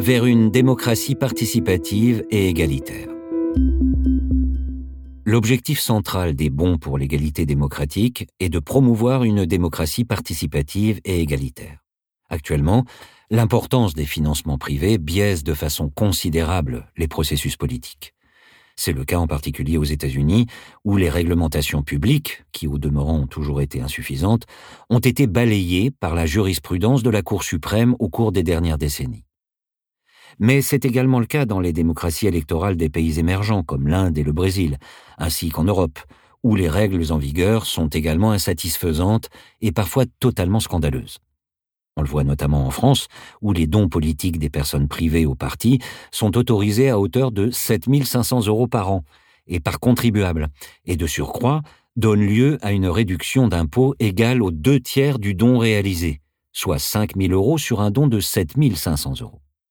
vers une démocratie participative et égalitaire. L'objectif central des bons pour l'égalité démocratique est de promouvoir une démocratie participative et égalitaire. Actuellement, l'importance des financements privés biaise de façon considérable les processus politiques. C'est le cas en particulier aux États-Unis, où les réglementations publiques, qui au demeurant ont toujours été insuffisantes, ont été balayées par la jurisprudence de la Cour suprême au cours des dernières décennies. Mais c'est également le cas dans les démocraties électorales des pays émergents comme l'Inde et le Brésil, ainsi qu'en Europe, où les règles en vigueur sont également insatisfaisantes et parfois totalement scandaleuses. On le voit notamment en France, où les dons politiques des personnes privées aux partis sont autorisés à hauteur de 7 500 € par an et par contribuable, et de surcroît donnent lieu à une réduction d'impôt égale aux 2/3 du don réalisé, soit 5 000 € sur un don de 7 500 €.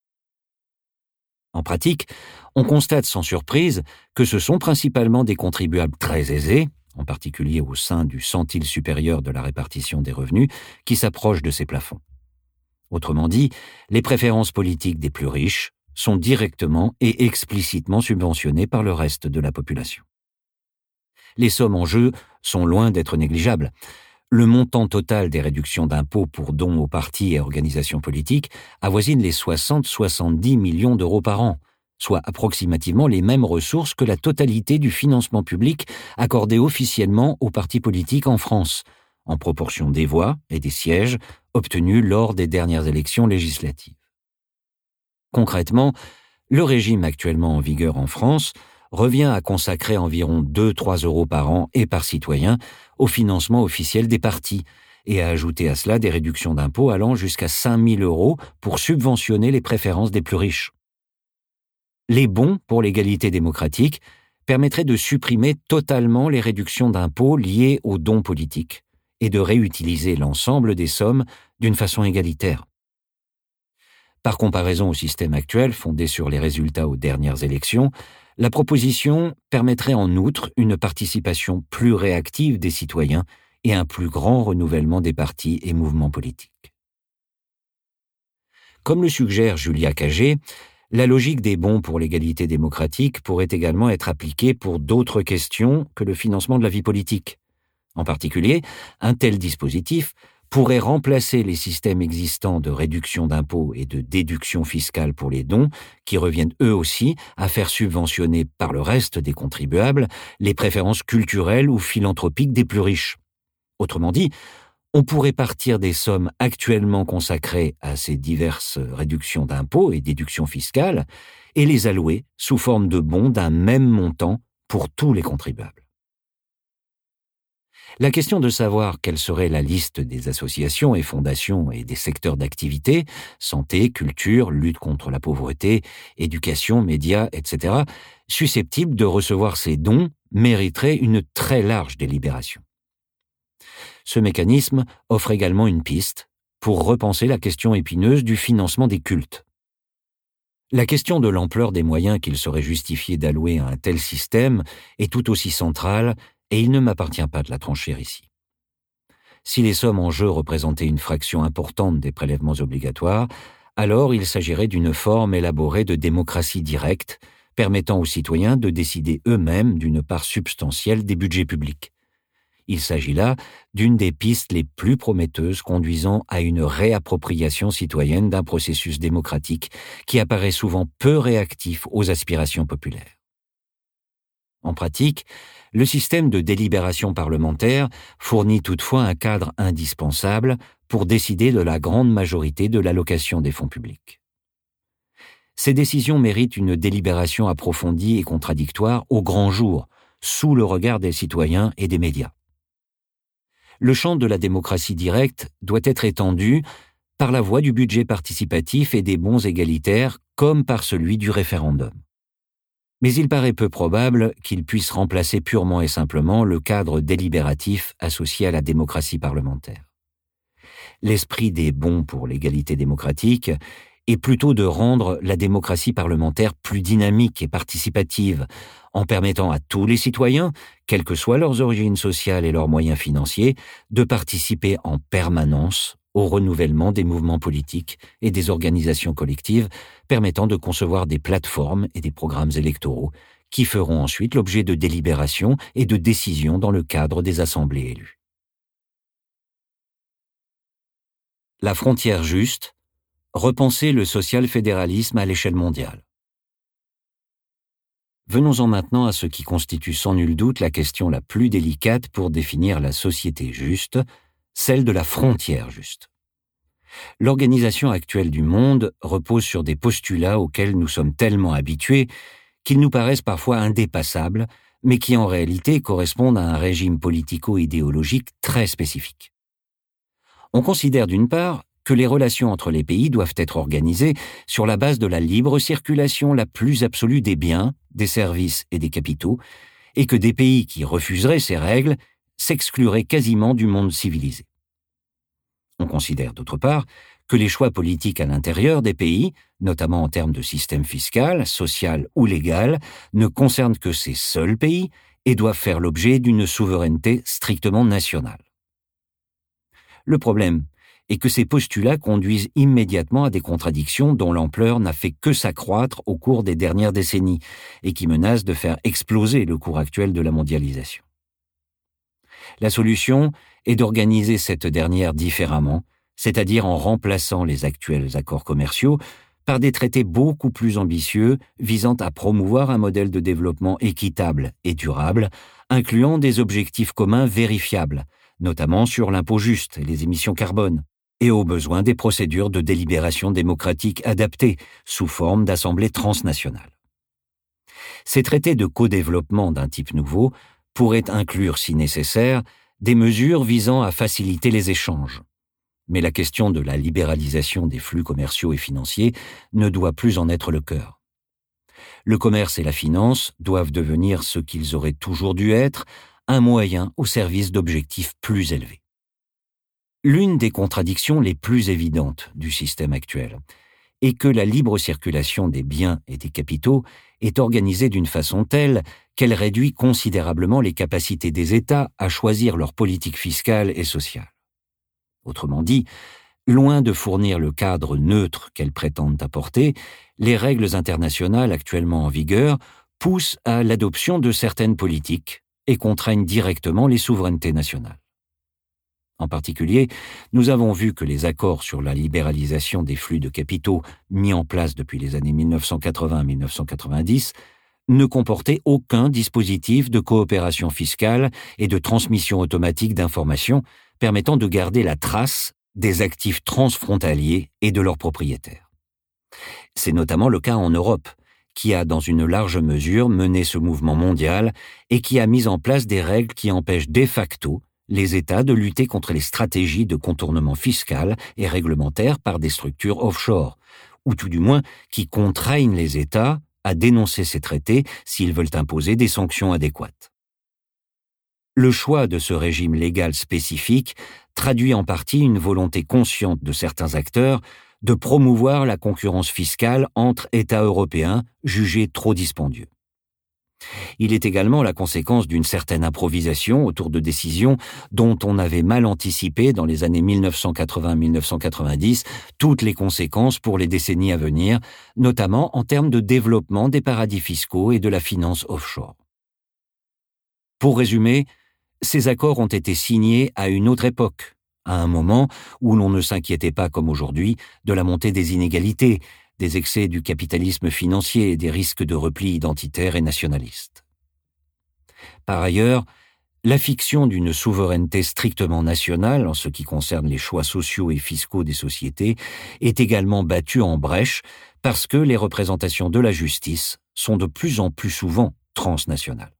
En pratique, on constate sans surprise que ce sont principalement des contribuables très aisés, en particulier au sein du centile supérieur de la répartition des revenus, qui s'approchent de ces plafonds. Autrement dit, les préférences politiques des plus riches sont directement et explicitement subventionnées par le reste de la population. Les sommes en jeu sont loin d'être négligeables. Le montant total des réductions d'impôts pour dons aux partis et organisations politiques avoisine les 60-70 millions d'euros par an, soit approximativement les mêmes ressources que la totalité du financement public accordé officiellement aux partis politiques en France, en proportion des voix et des sièges obtenus lors des dernières élections législatives. Concrètement, le régime actuellement en vigueur en France revient à consacrer environ 2-3 € par an et par citoyen au financement officiel des partis et à ajouter à cela des réductions d'impôts allant jusqu'à 5 000 € pour subventionner les préférences des plus riches. Les bons pour l'égalité démocratique permettraient de supprimer totalement les réductions d'impôts liées aux dons politiques et de réutiliser l'ensemble des sommes d'une façon égalitaire. Par comparaison au système actuel fondé sur les résultats aux dernières élections, la proposition permettrait en outre une participation plus réactive des citoyens et un plus grand renouvellement des partis et mouvements politiques. Comme le suggère Julia Cagé, la logique des bons pour l'égalité démocratique pourrait également être appliquée pour d'autres questions que le financement de la vie politique. En particulier, un tel dispositif pourrait remplacer les systèmes existants de réduction d'impôts et de déduction fiscale pour les dons, qui reviennent eux aussi à faire subventionner par le reste des contribuables les préférences culturelles ou philanthropiques des plus riches. Autrement dit, on pourrait partir des sommes actuellement consacrées à ces diverses réductions d'impôts et déductions fiscales et les allouer sous forme de bons d'un même montant pour tous les contribuables. La question de savoir quelle serait la liste des associations et fondations et des secteurs d'activité, santé, culture, lutte contre la pauvreté, éducation, médias, etc., susceptibles de recevoir ces dons, mériterait une très large délibération. Ce mécanisme offre également une piste pour repenser la question épineuse du financement des cultes. La question de l'ampleur des moyens qu'il serait justifié d'allouer à un tel système est tout aussi centrale et il ne m'appartient pas de la trancher ici. Si les sommes en jeu représentaient une fraction importante des prélèvements obligatoires, alors il s'agirait d'une forme élaborée de démocratie directe, permettant aux citoyens de décider eux-mêmes d'une part substantielle des budgets publics. Il s'agit là d'une des pistes les plus prometteuses conduisant à une réappropriation citoyenne d'un processus démocratique qui apparaît souvent peu réactif aux aspirations populaires. En pratique, le système de délibération parlementaire fournit toutefois un cadre indispensable pour décider de la grande majorité de l'allocation des fonds publics. Ces décisions méritent une délibération approfondie et contradictoire au grand jour, sous le regard des citoyens et des médias. Le champ de la démocratie directe doit être étendu par la voie du budget participatif et des bons égalitaires comme par celui du référendum. Mais il paraît peu probable qu'il puisse remplacer purement et simplement le cadre délibératif associé à la démocratie parlementaire. L'esprit des bons pour l'égalité démocratique est plutôt de rendre la démocratie parlementaire plus dynamique et participative, en permettant à tous les citoyens, quelles que soient leurs origines sociales et leurs moyens financiers, de participer en permanence au renouvellement des mouvements politiques et des organisations collectives permettant de concevoir des plateformes et des programmes électoraux qui feront ensuite l'objet de délibérations et de décisions dans le cadre des assemblées élues. La frontière juste, repenser le social-fédéralisme à l'échelle mondiale. Venons-en maintenant à ce qui constitue sans nul doute la question la plus délicate pour définir la société juste, celle de la frontière juste. L'organisation actuelle du monde repose sur des postulats auxquels nous sommes tellement habitués qu'ils nous paraissent parfois indépassables, mais qui en réalité correspondent à un régime politico-idéologique très spécifique. On considère d'une part que les relations entre les pays doivent être organisées sur la base de la libre circulation la plus absolue des biens, des services et des capitaux, et que des pays qui refuseraient ces règles s'excluraient quasiment du monde civilisé. On considère d'autre part que les choix politiques à l'intérieur des pays, notamment en termes de système fiscal, social ou légal, ne concernent que ces seuls pays et doivent faire l'objet d'une souveraineté strictement nationale. Le problème est que ces postulats conduisent immédiatement à des contradictions dont l'ampleur n'a fait que s'accroître au cours des dernières décennies et qui menacent de faire exploser le cours actuel de la mondialisation. La solution est d'organiser cette dernière différemment, c'est-à-dire en remplaçant les actuels accords commerciaux par des traités beaucoup plus ambitieux visant à promouvoir un modèle de développement équitable et durable, incluant des objectifs communs vérifiables, notamment sur l'impôt juste et les émissions carbone, et au besoin des procédures de délibération démocratique adaptées sous forme d'assemblées transnationales. Ces traités de co-développement d'un type nouveau pourraient inclure, si nécessaire, des mesures visant à faciliter les échanges. Mais la question de la libéralisation des flux commerciaux et financiers ne doit plus en être le cœur. Le commerce et la finance doivent devenir ce qu'ils auraient toujours dû être, un moyen au service d'objectifs plus élevés. L'une des contradictions les plus évidentes du système actuel est que la libre circulation des biens et des capitaux est organisée d'une façon telle qu'elle réduit considérablement les capacités des États à choisir leur politique fiscale et sociale. Autrement dit, loin de fournir le cadre neutre qu'elles prétendent apporter, les règles internationales actuellement en vigueur poussent à l'adoption de certaines politiques et contraignent directement les souverainetés nationales. En particulier, nous avons vu que les accords sur la libéralisation des flux de capitaux mis en place depuis les années 1980-1990 ne comportaient aucun dispositif de coopération fiscale et de transmission automatique d'informations permettant de garder la trace des actifs transfrontaliers et de leurs propriétaires. C'est notamment le cas en Europe, qui a dans une large mesure mené ce mouvement mondial et qui a mis en place des règles qui empêchent de facto les États de lutter contre les stratégies de contournement fiscal et réglementaire par des structures offshore, ou tout du moins qui contraignent les États à dénoncer ces traités s'ils veulent imposer des sanctions adéquates. Le choix de ce régime légal spécifique traduit en partie une volonté consciente de certains acteurs de promouvoir la concurrence fiscale entre États européens jugés trop dispendieux. Il est également la conséquence d'une certaine improvisation autour de décisions dont on avait mal anticipé dans les années 1980-1990 toutes les conséquences pour les décennies à venir, notamment en termes de développement des paradis fiscaux et de la finance offshore. Pour résumer, ces accords ont été signés à une autre époque, à un moment où l'on ne s'inquiétait pas comme aujourd'hui de la montée des inégalités, des excès du capitalisme financier et des risques de repli identitaire et nationaliste. Par ailleurs, la fiction d'une souveraineté strictement nationale en ce qui concerne les choix sociaux et fiscaux des sociétés est également battue en brèche parce que les représentations de la justice sont de plus en plus souvent transnationales.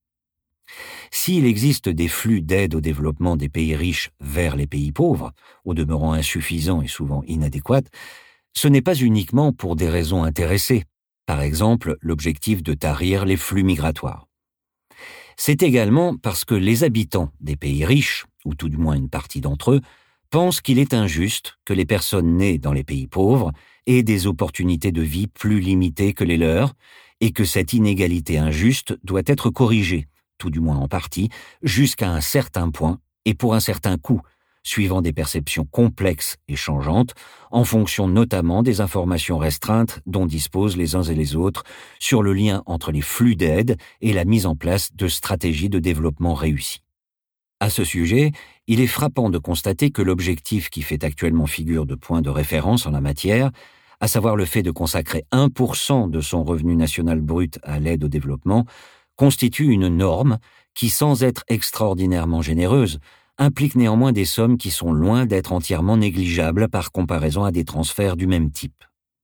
S'il existe des flux d'aide au développement des pays riches vers les pays pauvres, au demeurant insuffisants et souvent inadéquats, ce n'est pas uniquement pour des raisons intéressées, par exemple l'objectif de tarir les flux migratoires. C'est également parce que les habitants des pays riches, ou tout du moins une partie d'entre eux, pensent qu'il est injuste que les personnes nées dans les pays pauvres aient des opportunités de vie plus limitées que les leurs, et que cette inégalité injuste doit être corrigée, tout du moins en partie, jusqu'à un certain point et pour un certain coût, suivant des perceptions complexes et changeantes, en fonction notamment des informations restreintes dont disposent les uns et les autres sur le lien entre les flux d'aide et la mise en place de stratégies de développement réussies. À ce sujet, il est frappant de constater que l'objectif qui fait actuellement figure de point de référence en la matière, à savoir le fait de consacrer 1% de son revenu national brut à l'aide au développement, constitue une norme qui, sans être extraordinairement généreuse, implique néanmoins des sommes qui sont loin d'être entièrement négligeables par comparaison à des transferts du même type.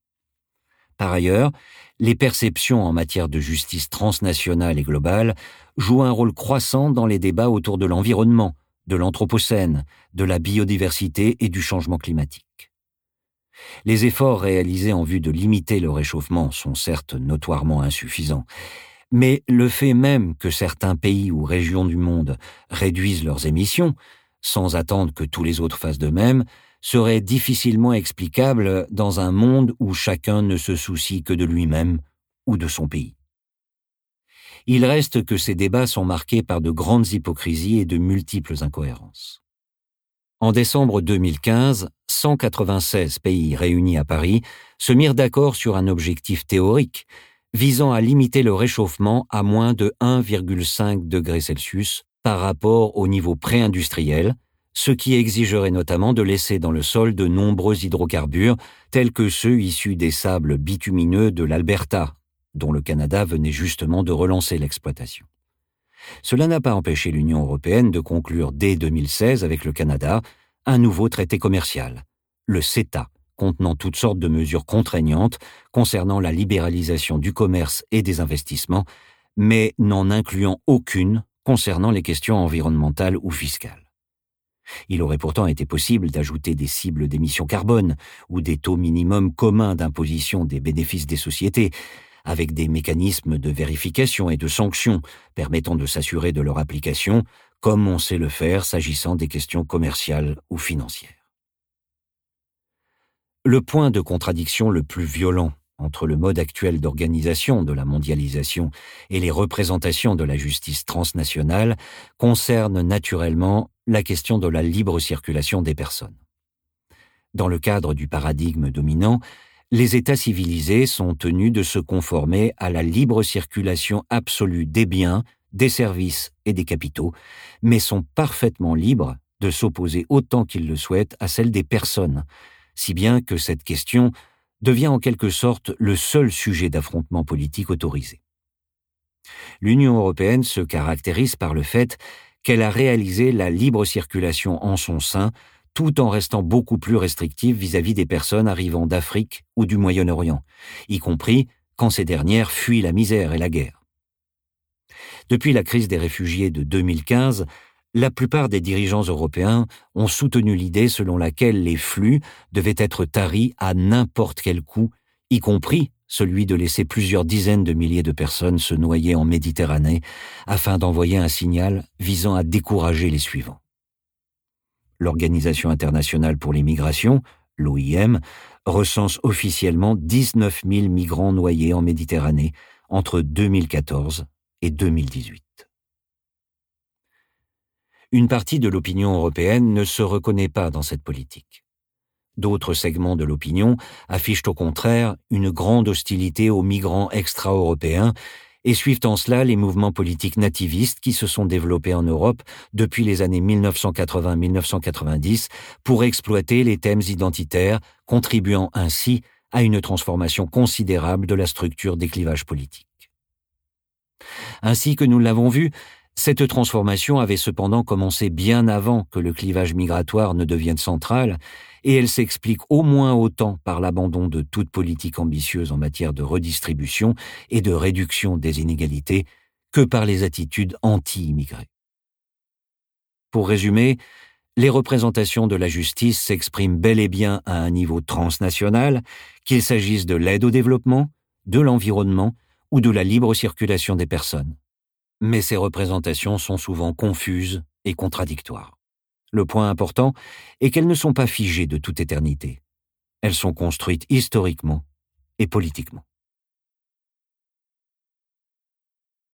Par ailleurs, les perceptions en matière de justice transnationale et globale jouent un rôle croissant dans les débats autour de l'environnement, de l'anthropocène, de la biodiversité et du changement climatique. Les efforts réalisés en vue de limiter le réchauffement sont certes notoirement insuffisants, mais le fait même que certains pays ou régions du monde réduisent leurs émissions, sans attendre que tous les autres fassent de même, serait difficilement explicable dans un monde où chacun ne se soucie que de lui-même ou de son pays. Il reste que ces débats sont marqués par de grandes hypocrisies et de multiples incohérences. En décembre 2015, 196 pays réunis à Paris se mirent d'accord sur un objectif théorique visant à limiter le réchauffement à moins de 1,5 degré Celsius par rapport au niveau pré-industriel, ce qui exigerait notamment de laisser dans le sol de nombreux hydrocarbures, tels que ceux issus des sables bitumineux de l'Alberta, dont le Canada venait justement de relancer l'exploitation. Cela n'a pas empêché l'Union européenne de conclure dès 2016 avec le Canada un nouveau traité commercial, le CETA, contenant toutes sortes de mesures contraignantes concernant la libéralisation du commerce et des investissements, mais n'en incluant aucune concernant les questions environnementales ou fiscales. Il aurait pourtant été possible d'ajouter des cibles d'émissions carbone ou des taux minimums communs d'imposition des bénéfices des sociétés, avec des mécanismes de vérification et de sanctions permettant de s'assurer de leur application, comme on sait le faire s'agissant des questions commerciales ou financières. Le point de contradiction le plus violent entre le mode actuel d'organisation de la mondialisation et les représentations de la justice transnationale concerne naturellement la question de la libre circulation des personnes. Dans le cadre du paradigme dominant, les États civilisés sont tenus de se conformer à la libre circulation absolue des biens, des services et des capitaux, mais sont parfaitement libres de s'opposer autant qu'ils le souhaitent à celle des personnes, si bien que cette question devient en quelque sorte le seul sujet d'affrontement politique autorisé. L'Union européenne se caractérise par le fait qu'elle a réalisé la libre circulation en son sein, tout en restant beaucoup plus restrictive vis-à-vis des personnes arrivant d'Afrique ou du Moyen-Orient, y compris quand ces dernières fuient la misère et la guerre. Depuis la crise des réfugiés de 2015, la plupart des dirigeants européens ont soutenu l'idée selon laquelle les flux devaient être taris à n'importe quel coût, y compris celui de laisser plusieurs dizaines de milliers de personnes se noyer en Méditerranée afin d'envoyer un signal visant à décourager les suivants. L'Organisation internationale pour les migrations, l'OIM, recense officiellement 19 000 migrants noyés en Méditerranée entre 2014 et 2018. Une partie de l'opinion européenne ne se reconnaît pas dans cette politique. D'autres segments de l'opinion affichent au contraire une grande hostilité aux migrants extra-européens et suivent en cela les mouvements politiques nativistes qui se sont développés en Europe depuis les années 1980-1990 pour exploiter les thèmes identitaires, contribuant ainsi à une transformation considérable de la structure des clivages politiques. Ainsi que nous l'avons vu, cette transformation avait cependant commencé bien avant que le clivage migratoire ne devienne central, et elle s'explique au moins autant par l'abandon de toute politique ambitieuse en matière de redistribution et de réduction des inégalités que par les attitudes anti-immigrés. Pour résumer, les représentations de la justice s'expriment bel et bien à un niveau transnational, qu'il s'agisse de l'aide au développement, de l'environnement ou de la libre circulation des personnes. Mais ces représentations sont souvent confuses et contradictoires. Le point important est qu'elles ne sont pas figées de toute éternité. Elles sont construites historiquement et politiquement.